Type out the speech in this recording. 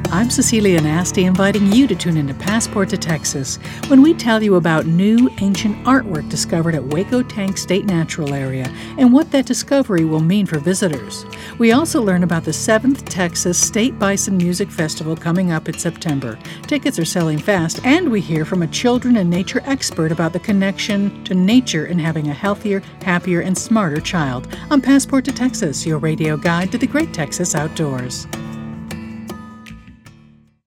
I'm Cecilia Nasty, inviting you to tune into Passport to Texas when we tell you about new ancient artwork discovered at Waco Tank State Natural Area and what that discovery will mean for visitors. We also learn about the 7th Texas State Bison Music Festival coming up in September. Tickets are selling fast, and we hear from a children and nature expert about the connection to nature and having a healthier, happier, and smarter child on Passport to Texas, your radio guide to the great Texas outdoors.